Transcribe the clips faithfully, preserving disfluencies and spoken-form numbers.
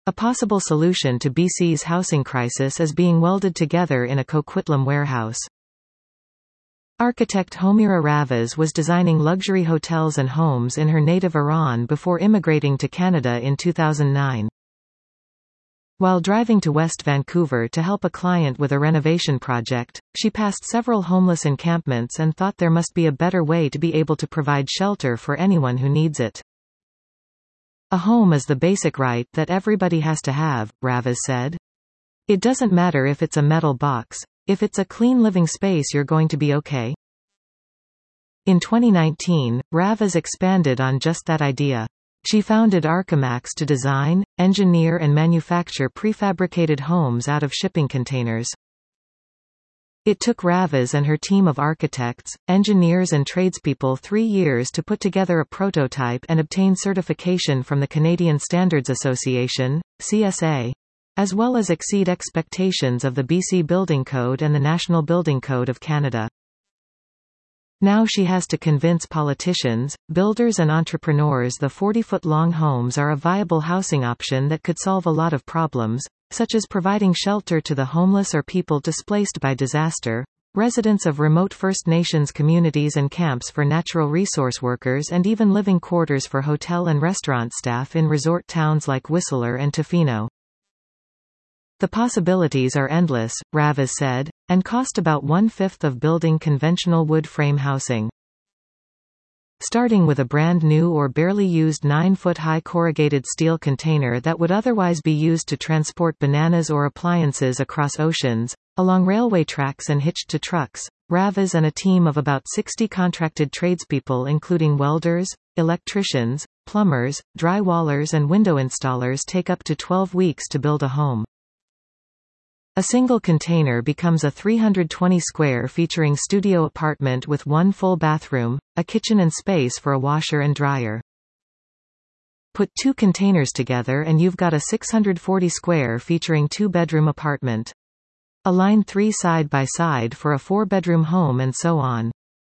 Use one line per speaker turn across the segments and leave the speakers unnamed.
A possible solution to B C's housing crisis is being welded together in a Coquitlam warehouse. Architect Homira Ravez was designing luxury hotels and homes in her native Iran before immigrating to Canada in two thousand nine. While driving to West Vancouver to help a client with a renovation project, she passed several homeless encampments and thought there must be a better way to be able to provide shelter for anyone who needs it. A home is the basic right that everybody has to have, Ravez said. It doesn't matter if it's a metal box. If it's a clean living space, you're going to be okay. In twenty nineteen, Ravez expanded on just that idea. She founded Archimax to design, engineer and manufacture prefabricated homes out of shipping containers. It took Ravez and her team of architects, engineers and tradespeople three years to put together a prototype and obtain certification from the Canadian Standards Association, C S A, as well as exceed expectations of the B C Building Code and the National Building Code of Canada. Now she has to convince politicians, builders and entrepreneurs the forty-foot-long homes are a viable housing option that could solve a lot of problems, such as providing shelter to the homeless or people displaced by disaster, residents of remote First Nations communities and camps for natural resource workers, and even living quarters for hotel and restaurant staff in resort towns like Whistler and Tofino. The possibilities are endless, Ravez said, and cost about one-fifth of building conventional wood frame housing. Starting with a brand new or barely used nine-foot-high corrugated steel container that would otherwise be used to transport bananas or appliances across oceans, along railway tracks and hitched to trucks, Ravez and a team of about sixty contracted tradespeople including welders, electricians, plumbers, drywallers and window installers take up to twelve weeks to build a home. A single container becomes a three hundred twenty square featuring studio apartment with one full bathroom, a kitchen and space for a washer and dryer. Put two containers together and you've got a six hundred forty square featuring two-bedroom apartment. Align three side by side for a four-bedroom home and so on.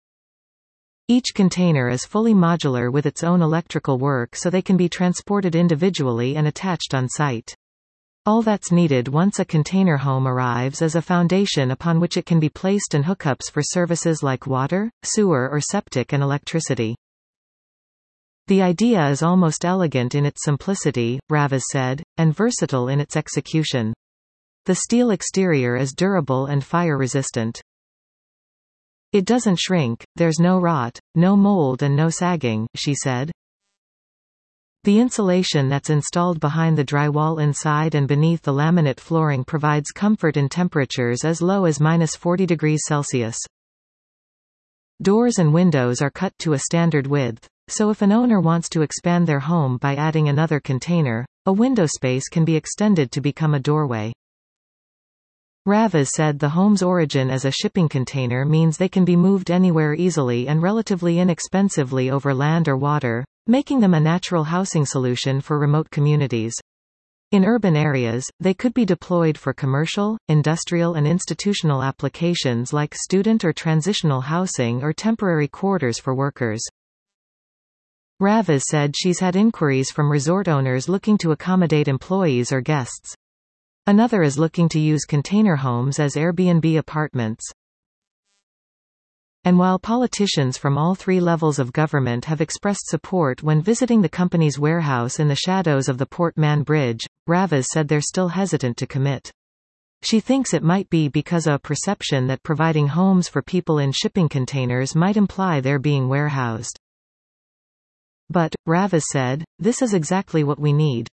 Each container is fully modular with its own electrical work so they can be transported individually and attached on site. All that's needed once a container home arrives is a foundation upon which it can be placed and hookups for services like water, sewer or septic and electricity. The idea is almost elegant in its simplicity, Ravez said, and versatile in its execution. The steel exterior is durable and fire-resistant. It doesn't shrink, there's no rot, no mold and no sagging, she said. The insulation that's installed behind the drywall inside and beneath the laminate flooring provides comfort in temperatures as low as minus forty degrees Celsius. Doors and windows are cut to a standard width, so if an owner wants to expand their home by adding another container, a window space can be extended to become a doorway. Ravez said the home's origin as a shipping container means they can be moved anywhere easily and relatively inexpensively over land or water, making them a natural housing solution for remote communities. In urban areas, they could be deployed for commercial, industrial and institutional applications like student or transitional housing or temporary quarters for workers. Ravez said she's had inquiries from resort owners looking to accommodate employees or guests. Another is looking to use container homes as Airbnb apartments. And while politicians from all three levels of government have expressed support when visiting the company's warehouse in the shadows of the Port Mann Bridge, Ravez said they're still hesitant to commit. She thinks it might be because of a perception that providing homes for people in shipping containers might imply they're being warehoused. But, Ravez said, this is exactly what we need.